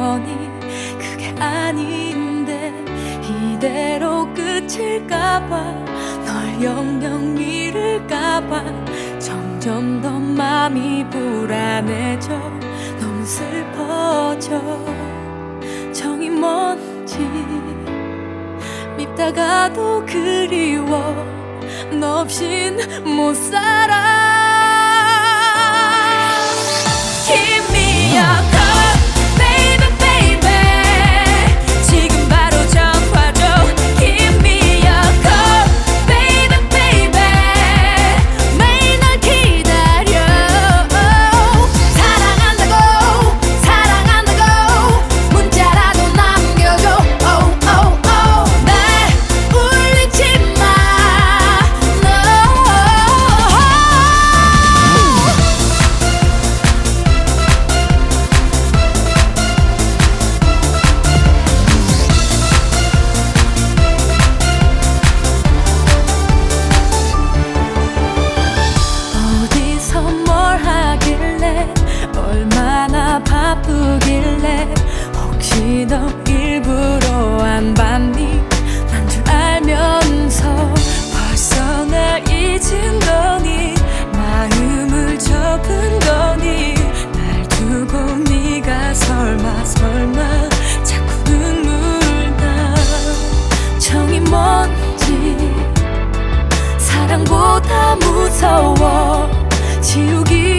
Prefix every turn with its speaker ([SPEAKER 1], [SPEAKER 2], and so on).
[SPEAKER 1] 거니 그게 아닌데 이대로 끝일까봐 널 영영 잃을까봐 점점 더 맘이 불안해져 너무 슬퍼져 정이 뭔지 밉다가도 그리워 너 없인 못 살아 Give me a call, baby, baby. 지금 바로 전화줘. Give me a call, baby, baby. 매일 날 기다려. 사랑한다고, 사랑한다고 문자라도 남겨줘. Oh, oh, oh. 날 울리지 마. 어디서 뭘 하길래 얼마나 바쁘길래 혹시 너 일부러 안 봤니 난 줄 알면서 벌써 날 잊은 거니 마음을 접은 거니 날 두고 네가 설마 자꾸 눈물 나 정이 뭔지 사랑보다 무서워 지우기